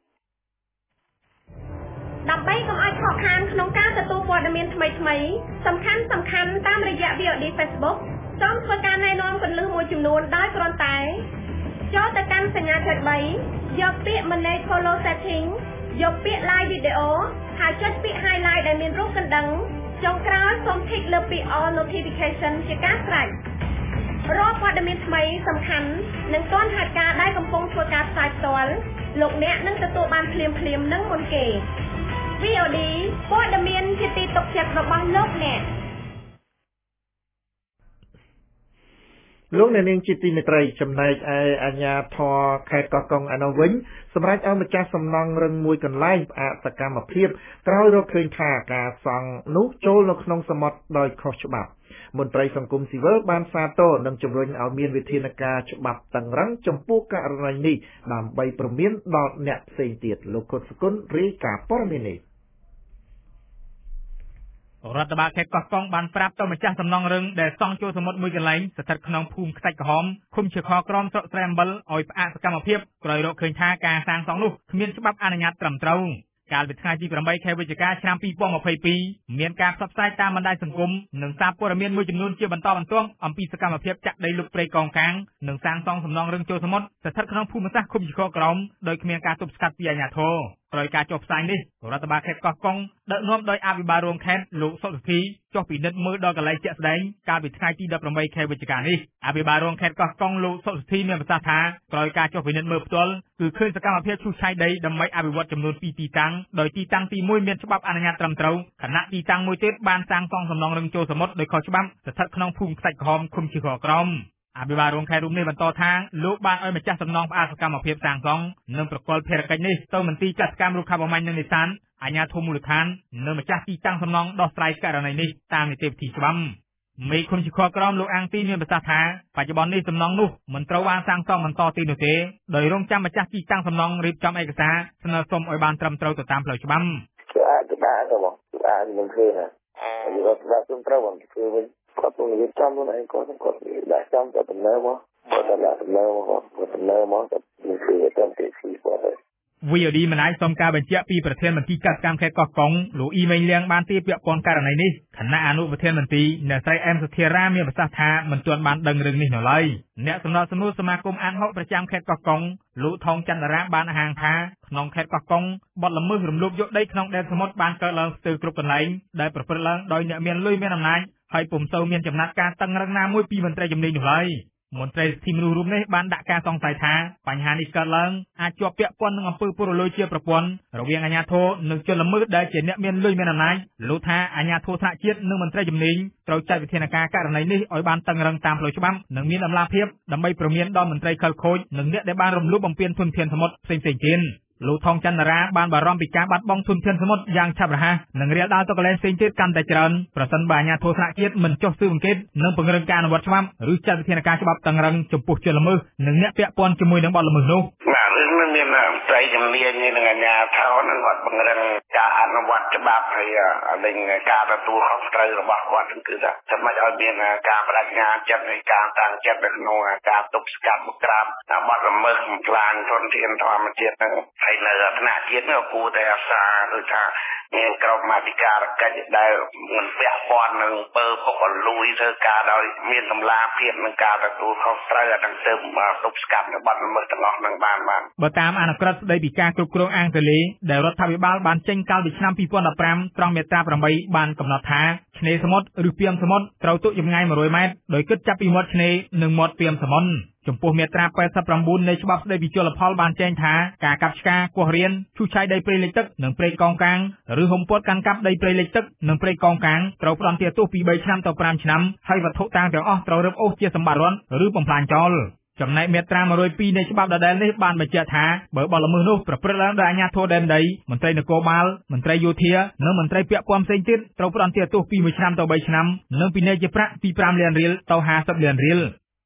ដើម្បីកុំឲ្យខកខានក្នុងការទទួលព័ត៌មានថ្មីៗសំខាន់សំខាន់តាមរយៈ វី អូ ឌី Facebook សូមធ្វើការណែនាំគន្លឹះមួយចំនួនដោយគ្រាន់តែចូលទៅកាន់សញ្ញាចុចបីយកពាក្យ Manage Follow Setting យកពាក្យ Live Video ហើយចុចពាក្យ Highlight ដែលមានរូបកណ្ដឹងចុងក្រោយសូម Tick លើពាក្យ All Notification ជាការស្រេចរាល់ព័ត៌មានថ្មីសំខាន់និងទាន់ហេតុការណ៍ដែលកំពុងធ្វើការផ្សាយផ្ទាល់លោកអ្នកនឹងទទួលបានភ្លាមៗនិងមុនគេ វី អូ ឌី ព័ត៌មានជាទីទុកចិត្តរបស់លោកអ្នកលោកអ្នកនាងជាទីមេត្រីចំណែកឯអាជ្ញាធរខេត្តកោះកុងឯនោះវិញសម្រាប់ឲ្យម្ចាស់សំណង់រឹងមួយកន្លែងផ្អាកសកម្មភាពក្រោយរកឃើញថាការសង់នោះចូលនៅក្នុងសមុទ្រដោយខុសច្បាប់មន្ត្រីសង្គមស៊ីវិលបានសាទរនិងជំរុញឲ្យមានវិធានការច្បាប់តឹងរ៉ឹងចំពោះករណីនេះដើម្បីព្រមានដល់អ្នកផ្សេងទៀតលោកកុតសុគន្ធរាយការណ៍ព័ត៌មាននេះរដ្ឋបាលខេត្តកោះកុងបានប្រាប់ទៅម្ចាស់សំណង់រឹងដែលសង់ចូលសមុទ្រមួយកន្លែងស្ថិតក្នុងភូមិខ្សាច់ក្រហមឃុំឈើខក្រមស្រុកស្រែអំបិលឲ្យផ្អាកសកម្មភាពក្រោយរកឃើញថាការសាងសង់នោះគ្មានច្បាប់អនុញ្ញាតត្រឹមត្រូវកាលពីថ្ងៃទីប្រាំបីខែវិច្ឆិកាឆ្នាំពីរពាន់ម្ភៃពីរមានការផ្សព្វផ្សាយតាមបណ្ដាញសង្គមនិងសារព័ត៌មានមួយចំនួនជាបន្តបន្ទាប់អំពីសកម្មភាពចាក់ដីលុបព្រៃកោងកាងនិងសាងសង់សំណង់រឹងចូលសមុទ្រស្ថិតក្នុងភូមិសាស្ត្រឃុំឈើខក្រមដោយគ្មានការទប់ស្កាត់ពីអាជ្ញាធរក្រោយការចុះផ្សាយនេះរដ្ឋបាលខេត្តកោះកុងដឹកនាំដោយអភិបាលរងខេត្តលោកសុសុធីចុះពិនិត្យមើលដល់កន្លែងជាក់ស្ដែងកាលពីថ្ងៃទីដប់ប្រាំបីខែវិច្ឆិកានេះអភិបាលរងខេត្តកោះកុងលោកសុសុធីមានប្រសាសន៍ថាក្រោយការចុះពិនិត្យមើលផ្ទាល់គឺឃើញសកម្មភាពឈូសឆាយដីដើម្បីអភិវឌ្ឍចំនួនពីរទីតាំងដោយទីតាំងទីមួយមានច្បាប់អនុញ្ញាតត្រឹមត្រូវខណៈទីតាំងមួយទៀតបានសាងសង់សំណង់រឹងចូលសមុទ្រដោយខុសច្បាប់ស្ថិតក្នុងភូមិខ្សាច់ក្រហមឃុំឈើខក្រមអភិបាលរងខេត្តរូបនេះបន្តថាលោកបានឲ្យម្ចាស់សំណង់ផ្អាកសកម្មភាពសាងសង់និងប្រកល់ភារកិច្ចនេះទៅមន្ទីរចាត់កម្មរុក្ខាប្រមាញ់និងនេសាទអាជ្ញាធរមូលដ្ឋាននិងម្ចាស់ទីតាំងសំណង់ដោះស្រាយករណីនេះតាមនីតិវិធីច្បាប់មេឃុំឈើខក្រមលោកអាងទីមានប្រសាសន៍ថាបច្ចុប្បន្ននេះសំណង់នោះមិនត្រូវបានសាងសង់បន្តទីនោះទេដោយរងចាំម្ចាស់ទីតាំងសំណង់រៀបចំឯកសារស្នើសុំឲ្យបានត្រឹមត្រូវទៅតាមផ្លូវច្បាប់គឺអាចទៅបានទៅបងគឺអាចនឹងឃើញណាហើយរដ្ឋបាលត្រឹមត្រូវបងគឺវិញគាត់ពុំរៀបចំខ្លួនឯងគាត់គាត់ដាក់ចំទៅដំណើរមកគាត់ដាក់ដំណើរមកគាត់ដំណើរមកទៅគឺត្រឹមទីពីគាត់វីអូ ดี មិនអាចសុំការបញ្ជាក់ពីប្រធានមន្ត្រីកសិកម្មខេត្តកោះកុងលោកអ៊ីមេងលៀងបានទីពាក់ព័ន្ធករណីនេះខណៈអនុប្រធានមន្ត្រីអ្នកស្រីអែមសុធារាមានប្រសាសន៍ថាមិនទាន់បានដឹងរឿងនេះនៅឡើយអ្នកសម្របសម្រួលសមាគមអានហុកប្រចាំខេត្តកោះកុងលោកថងចន្ទរាបានអះអាងថាក្នុងខេត្តកោះកុងបទល្មើសរំលោភយកដីក្នុងដែនសមុទ្របានកើតឡើងស្ទើរគ្រប់កន្លែងដែលប្រព្រឹត្តឡើងដោយអ្នកមានលុយមានអំណាចហើយពុំសូវមានចំណាត់ការតឹងរឹងណាមួយពីមន្ត្រីជំនាញនោះឡើយមន្ត្រីសិទ្ធិមនុស្សរូបនេះបានដាក់ការសង្ស័យថាបញ្ហានេះកើតឡើងអាចជាប់ពាក់ព័ន្ធនឹងអំពើពុករលួយជាប្រព័ន្ធរវាងអាជ្ញាធរនិងជនល្មើសដែលជាអ្នកមានលុយមានអំណាចលោកថាអាជ្ញាធរថ្នាក់ជាតិនិងមន្ត្រីជំនាញត្រូវចាត់វិធានការករណីនេះឲ្យបានតឹងរឹងតាមផ្លូវច្បាប់និងមានតម្លាភាពដើម្បីព្រមានដល់មន្ត្រីខិលខូចនិងអ្នកដែលបានរំលោភបំពានធនធានសមុទ្រផ្សេងៗទៀតលោកថងចន្ទរាបានបារម្ភពីការបាត់បង់ធនធានសមុទ្រយ៉ាងឆាប់រហ័សនិងរាលដាលទៅកន្លែងផ្សេងទៀតកាន់តែច្រើនប្រសិនបើអាជ្ញាធរថ្នាក់ជាតិមិនចុះស៊ើបអង្កេតនិងពង្រឹងការអនុវត្តច្បាប់ឬចាត់វិធានការច្បាប់តឹងរឹងចំពោះជនល្មើសនិងអ្នកពាក់ព័ន្ធជាមួយនឹងបទល្មើសនោះបាទរឿងនេះមានមន្ត្រីជំនាញនិងអាជ្ញាធរនឹងគាត់ពង្រឹងការអនុវត្តច្បាប់ហើយនិងការទទួលខុសត្រូវរបស់គាត់គឺថាសម្រាប់ឲ្យមានការបដិញ្ញាចិត្តនៃការតាំងចិត្តនៅក្នុងការទប់ស្កាត់បង្ក្រាបបទល្មើសបំផ្លាញធនធានធម្មជាតិហ្នឹងហើយនៅថ្នាក់ជាតិនោះគួរតែអាសាដូចថាមានក្រុមអធិការកិច្ចដែលមិនពាក់ព័ន្ធនឹងអំពើពុករលួយធ្វើការដោយមានតម្លាភាពនិងការទទួលខុសត្រូវអាទាំងទៅទប់ស្កាត់នៅបទល្មើសទាំងអស់នឹងបានបានបើតាមអនុក្រឹត្យស្តីពីការគ្រប់គ្រងអាងទន្លេដែលរដ្ឋាភិបាលបានចេញកាលពីឆ្នាំពីរពាន់ដប់ប្រាំត្រង់មាត្រាប្រាំបីបានកំណត់ថាឆ្នេរសមុទ្រឬពាមសមុទ្រត្រូវទុកចម្ងាយមួយរយម៉ែត្រដោយគិតចាប់ពីមាត់ឆ្នេរនិងមាត់ពាមសមុទ្រចំពោះមាត្រាប៉ែតសិបប្រាំបួននៃច្បាប់ស្តីពីជលផលបានចែងថាការកាប់ឆ្ការគោះរៀនឈូសឆាយដីព្រៃលិចទឹកនិងព្រៃកោងកាងឬហុំព័ទ្ធកាន់កាប់ដីព្រៃលិចទឹកនិងព្រៃកោងកាងត្រូវផ្តន្ទាទោសពីបីឆ្នាំទៅប្រាំឆ្នាំហើយវត្ថុតាងទាំងអស់ត្រូវរឹបអូសជាសម្បត្តិរដ្ឋឬបំផ្លាញចោលចំណែកមាត្រាមួយរយពីរនៃច្បាប់ដដែលនេះបានបញ្ជាក់ថាបើបទល្មើសនោះប្រព្រឹត្តឡើងដោយអាជ្ញាធរដែនដីមន្ត្រីនគរបាលមន្ត្រីយោធានិងមន្ត្រីពាក់ព័ន្ធផ្សេងទៀតត្រូវផ្តន្ទាទោសពីមួយឆ្នាំទៅបីឆ្នាំនិងពិន័យជាប្រាក់ពីប្រាំលានរៀលទៅហាសិបលានរៀល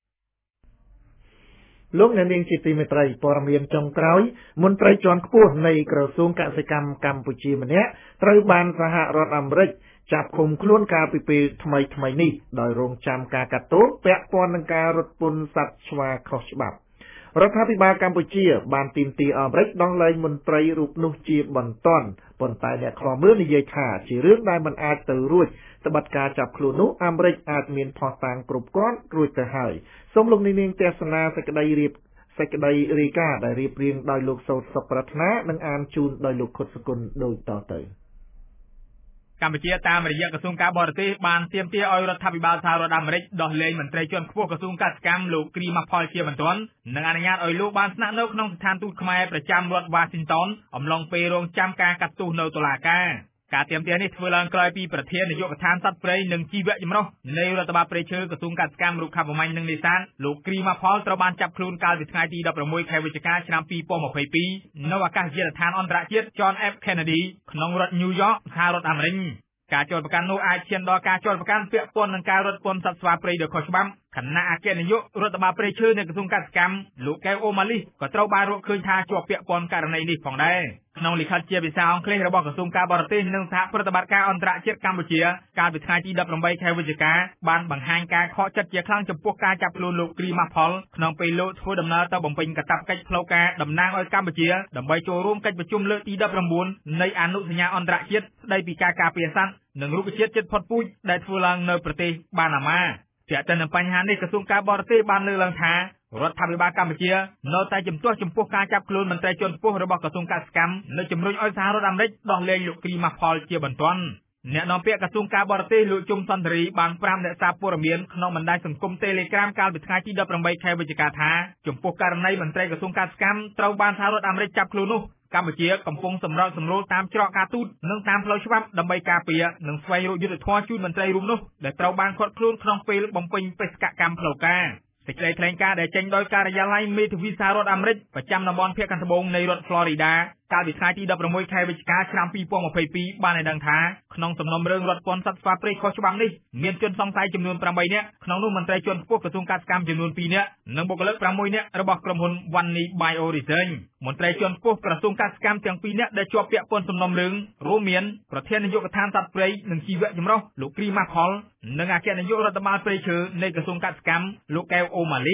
លោកអ្នកនាងជាទីមេត្រីព័ត៌មានចុងក្រោយមន្ត្រីជាន់ខ្ពស់នៃក្រសួងកសិកម្មកម្ពុជាម្នាក់ត្រូវបានសហរដ្ឋអាមេរិកចាប់ឃុំខ្លួនកាលពីពេលថ្មីថ្មីនេះដោយរងចាំការកាត់ទោសពាក់ព័ន្ធនឹងការរត់ពន្ធសត្វស្វាខុសច្បាប់រដ្ឋាភិបាលកម្ពុជាបានទាមទារអាមេរិកដោះលែងមន្ត្រីរូបនោះជាបន្ទាន់ប៉ុន្តែអ្នកខ្លាំមើលនិយាយថាជារឿងដែលមិនអាចទៅរួចត្បិតការចាប់ខ្លួននោះអាមេរិកអាចមានភស្តុតាងគ្រប់គ្រាន់រួចទៅហើយសូមលោកនាងទស្សនាសេចក្តីរៀបសេចក្តីរាយការណ៍ដែលរៀបរៀងដោយលោកសោតសុខប្រាថ្នានិងអានជូនដោយលោកខុតសគុណដូចតទៅកម្ពុជាតាមរយៈក្រសួងការបរទេសបានទាមទារឲ្យរដ្ឋាភិបាលសហរដ្ឋអាមេរិកដោះលែងមន្ត្រីជាន់ខ្ពស់ក្រសួងកសិកម្មលោកគ្រីម៉ាផលជាបន្ទាន់និងអនុញ្ញាតឲ្យលោកបានស្នាក់នៅក្នុងស្ថានទូតខ្មែរប្រចាំរដ្ឋវ៉ាស៊ីនតោនអំឡុងពេលរងចាំការកាត់ទោសនៅតុលាការការទាមទារនេះធ្វើឡើងក្រោយពីប្រធាននាយកដ្ឋានសត្វព្រៃនិងជីវៈចម្រុះនៃរដ្ឋបាលព្រៃឈើក្រសួងកសិកម្មរុក្ខាប្រមាញ់និងនេសាទលោកគ្រីម៉ាផលត្រូវបានចាប់ខ្លួនកាលពីថ្ងៃទីដប់ប្រាំមួយខែវិច្ឆិកាឆ្នាំពីរពាន់ម្ភៃពីរនៅអាកាសយានដ្ឋានអន្តរជាតិ John F Kennedy ក្នុងរដ្ឋ New York សហរដ្ឋអាមេរិកការចោទប្រកាន់នោះអាចឈានដល់ការចោទប្រកាន់ពាក់ព័ន្ធនឹងការរត់ពន្ធសត្វស្វាព្រៃដោយខុសច្បាប់ខណៈអគ្គនាយករដ្ឋបាលព្រៃឈើនៃក្រសួងកសិកម្មលោកកែវអូម៉ាលីសក៏ត្រូវបានរកឃើញថាជាប់ពាក់ព័ន្ធករណីនេះផងដែរក្នុងលិខិតជាភាសាអង់គ្លេសរបស់ក្រសួងការបរទេសនិងសហប្រតិបត្តិការអន្តរជាតិកម្ពុជាកាលពីថ្ងៃទីដប់ប្រាំបីខែវិច្ឆិកាបានបង្ហាញការខកចិត្តជាខ្លាំងចំពោះការចាប់ខ្លួនលោកគ្រីម៉ាផលក្នុងពេលលោកធ្វើដំណើរទៅបំពេញកាតព្វកិច្ចផ្លូវការតំណាងឲ្យកម្ពុជាដើម្បីចូលរួមកិច្ចប្រជុំលើកទីដប់ប្រាំបួននៃអនុសញ្ញាអន្តរជាតិស្តីពីការការពារសត្វនិងរុក្ខជាតិជិតផុតពូជដែលធ្វើឡើងនៅប្រទេសបាណាម៉ាជាក់ទៅនឹងបញ្ហានេះក្រសួងការបរទេសបានលើកឡើងថារដ្ឋាភិបាលកម្ពុជានៅតែជំទាស់ចំពោះការចាប់ខ្លួនមន្ត្រីជាន់ខ្ពស់របស់ក្រសួងកសិកម្មនិងជំរុញឲ្យសហរដ្ឋអាមេរិកដោះលែងលោកគ្រីម៉ាផលជាបន្ទាន់អ្នកនាំពាក្យក្រសួងការបរទេសលោកជុំសន្តិរីបានប្រាប់អ្នកសារព័ត៌មានក្នុងបណ្ដាញសង្គម Telegram កាលពីថ្ងៃទីដប់ប្រាំបីខែវិច្ឆិកាថាចំពោះករណីមន្ត្រីក្រសួងកសិកម្មត្រូវបានសហរដ្ឋអាមេរិកចាប់ខ្លួននោះកម្ពុជាកំពុងសម្របសម្រួលតាមច្រកការទូតនិងតាមផ្លូវច្បាប់ដើម្បីការពារនិងស្វែងរកយុត្តិធម៌ជូនមន្ត្រីរូបនោះដែលត្រូវបានឃាត់ខ្លួនក្នុងពេលបំពេញបេសកកម្មផ្លូវការសេចក្តីថ្លែងការណ៍ដែលចេញដោយការិយាល័យមេធាវីសហរដ្ឋអាមេរិកប្រចាំតំបន់ភាគខាងត្បូងនៃរដ្ឋ Florida កាលពីថ្ងៃទីដប់ប្រាំមួយខែវិច្ឆិកាឆ្នាំពីរពាន់ម្ភៃពីរបានឲ្យដឹងថាក្នុងសំណុំរឿងរត់ពន្ធសត្វស្វាព្រៃខុសច្បាប់នេះមានជនសង្ស័យចំនួនប្រាំបីនាក់ក្នុងនោះមន្ត្រីជាន់ខ្ពស់ក្រសួងកសិកម្មចំនួនពីរនាក់និងបុគ្គលិកប្រាំមួយនាក់របស់ក្រុមហ៊ុន Vanni Bio Research មន្ត្រីជាន់ខ្ពស់ក្រសួងកសិកម្មទាំងពីរនាក់ដែលជាប់ពាក់ព័ន្ធសំណុំរឿងរួមមានប្រធាននាយកដ្ឋានសត្វព្រៃនិងជីវៈចម្រុះលោកគ្រីម៉ាផលនិងអគ្គនាយករដ្ឋបាលព្រៃឈើនៃក្រសួងកសិកម្មលោកកែវអូម៉ាលីសសេ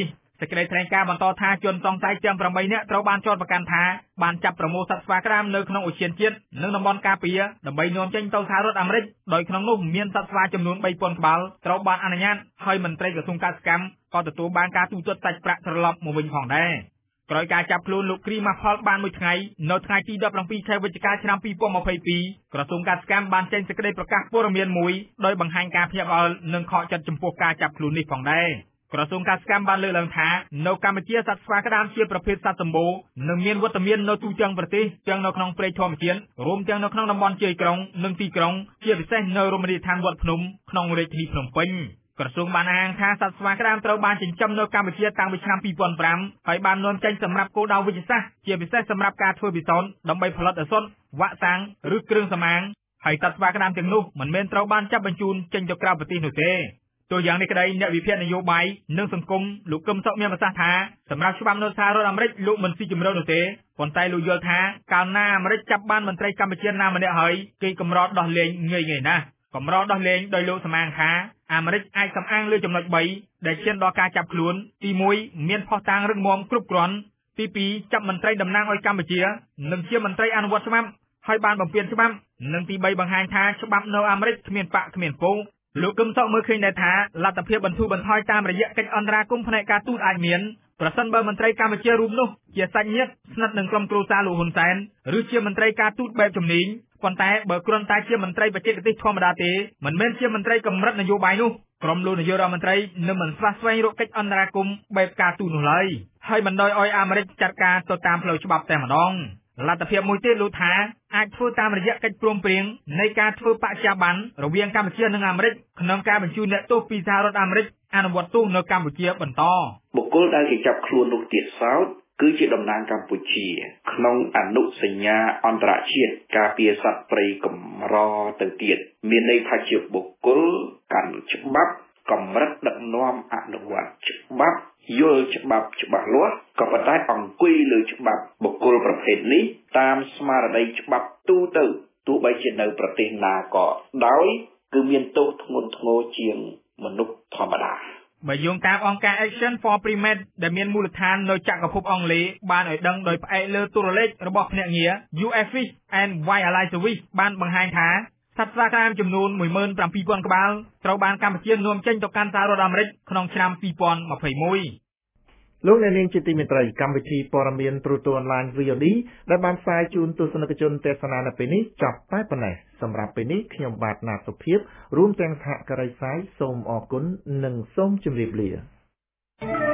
សេចក្តីថ្លែងការណ៍បន្តថាជនសង្ស័យទាំងប្រាំបីនាក់ត្រូវបានចោទប្រកាន់ថាបានចាប់ប្រមូលសត្វស្វាក្រាមនៅក្នុងឧទ្យានជាតិនិងតំបន់ការពារដើម្បីនាំចេញទៅសហរដ្ឋអាមេរិកដោយក្នុងនោះមានសត្វស្វាចំនួនបីពាន់ក្បាលត្រូវបានអនុញ្ញាតហើយមន្ត្រីក្រសួងកសិកម្មក៏ទទួលបានការទូទាត់សាច់ប្រាក់ត្រឡប់មកវិញផងដែរក្រោយការចាប់ខ្លួនលោកគ្រីម៉ាផលបានមួយថ្ងៃនៅថ្ងៃទីដប់ប្រាំពីរខែវិច្ឆិកាឆ្នាំពីរពាន់ម្ភៃពីរក្រសួងកសិកម្មបានចេញសេចក្តីប្រកាសព័ត៌មានមួយដោយបង្ហាញការភ្ញាក់ផ្អើលនិងខកចិត្តចំពោះការចាប់ខ្លួននេះផងដែរក្រសួងកសិកម្មបានលើកឡើងថានៅកម្ពុជាសត្វស្វាក្តាមជាប្រភេទសត្វសម្បូរនិងមានវត្តមាននៅទូទាំងប្រទេសទាំងនៅក្នុងព្រៃធម្មជាតិរួមទាំងនៅក្នុងតំបន់ជាយក្រុងនិងទីក្រុងជាពិសេសនៅរមណីយដ្ឋានវត្តភ្នំក្នុងរាជធានីភ្នំពេញក្រសួងបានអាងថាសត្វស្វាក្តាមត្រូវបានចិញ្ចឹមនៅកម្ពុជាតាំងពីឆ្នាំពីរពាន់ប្រាំហើយបាននាំចេញសម្រាប់គោលដៅវិទ្យាសាស្ត្រជាពិសេសសម្រាប់ការធ្វើពិសោធន៍ដើម្បីផលិតឱសថវ៉ាក់សាំងឬគ្រឿងសម្អាងហើយសត្វស្វាក្តាមទាំងនោះមិនមែនត្រូវបានចាប់បញ្ជូនចេញទៅក្រៅប្រទេសនោះទេទោះយ៉ាងនេះក្តីអ្នកវិភាគនយោបាយនិងសង្គមលោកកឹមសុខមានប្រសាសន៍ថាសម្រាប់ច្បាប់នៅសហរដ្ឋអាមេរិកលោកមិនស៊ីជម្រៅនោះទេប៉ុន្តែលោកយល់ថាកាលណាអាមេរិកចាប់បានមន្ត្រីកម្ពុជាណាម្នាក់ហើយគេកម្រដោះលែងងាយៗណាស់កម្រដោះលែងដោយលោកសម្អាងថាអាមេរិកអាចសំអាងលើចំណុចបីដែលឈានដល់ការចាប់ខ្លួនទីមួយមានភស្តុតាងរឹងមាំគ្រប់គ្រាន់ទីពីរចាប់មន្ត្រីតំណាងឲ្យកម្ពុជានិងជាមន្ត្រីអនុវត្តច្បាប់ហើយបានបំពានច្បាប់និងទីបីបង្ហាញថាច្បាប់នៅអាមេរិកគ្មានបាក់គ្មានពងលោកកឹមសុខមើលឃើញដែរថាលទ្ធភាពបន្ធូរបន្ថយតាមរយៈកិច្ចអន្តរាគមន៍ផ្នែកការទូតអាចមានប្រសិនបើមន្ត្រីកម្ពុជារូបនោះជាសាច់ញាតិស្និទ្ធនឹងក្រុមគ្រួសារលោកហ៊ុនសែនឬជាមន្ត្រីការទូតបែបជំនាញប៉ុន្តែបើគ្រាន់តែជាមន្ត្រីបច្ចេកទេសធម្មតាទេមិនមែនជាមន្ត្រីកម្រិតនយោបាយនោះក្រុមលោកនាយករដ្ឋមន្ត្រីនឹងមិនស្វះស្វែងរកកិច្ចអន្តរាគមន៍បែបការទូតនោះឡើយហើយបណ្ដោយឲ្យអាមេរិកចាត់ការទៅតាមផ្លូវច្បាប់តែម្ដងលទ្ធភាពមួយទៀតលោកថាអាចធ្វើតាមរយៈកិច្ចព្រមព្រៀងនៃការធ្វើបច្ចាប័នរវាងកម្ពុជានិងអាមេរិកក្នុងការបញ្ជូនអ្នកទោសពីសហរដ្ឋអាមេរិកអនុវត្តទោសនៅកម្ពុជាបន្តបុគ្គលដែលគេចាប់ខ្លួននោះទៀតសោតគឺជាតំណាងកម្ពុជាក្នុងអនុសញ្ញាអន្តរជាតិការពារសត្វព្រៃកម្រទៅទៀតមានន័យថាជាបុគ្គលកាន់ច្បាប់កម្រិតដឹកនាំអនុវត្តច្បាប់យល់ច្បាប់ច្បាស់លាស់ក៏ប៉ុន្តែអង្គុយលើច្បាប់បុគ្គលប្រភេទនេះតាមស្មារតីច្បាប់ទូទៅទោះបីជានៅប្រទេសណាក៏ដោយគឺមានទោសធ្ងន់ធ្ងរជាងមនុស្សធម្មតាបើយោងតាមអង្គការ Action for Primates ដែលមានមូលដ្ឋាននៅចក្រភពអង់គ្លេសបានឲ្យដឹងដោយផ្អែកលើតួលេខរបស់ភ្នាក់ងារ U S Fish and Wildlife Service បានបង្ហាញថាសត្វស្វាក្រាមចំនួន មួយម៉ឺនប្រាំពីរពាន់ក្បាលត្រូវបានកម្ពុជានាំចេញទៅកាន់សហរដ្ឋអាមេរិកក្នុងឆ្នាំពីរពាន់ម្ភៃមួយលោកអ្នកនាងជាទីមេត្រីកម្មវិធីព័ត៌មានទូរទស្សន៍អនឡាញ V O D ដែលបានផ្សាយជូនទស្សនិកជនទេសនានៅពេលនេះចប់តែប៉ុណ្ណេះសម្រាប់ពេលនេះខ្ញុំបាទណាតសុភាពរួមទាំងសហការីផ្សាយសូមអរគុណនិងសូមជម្រាបលា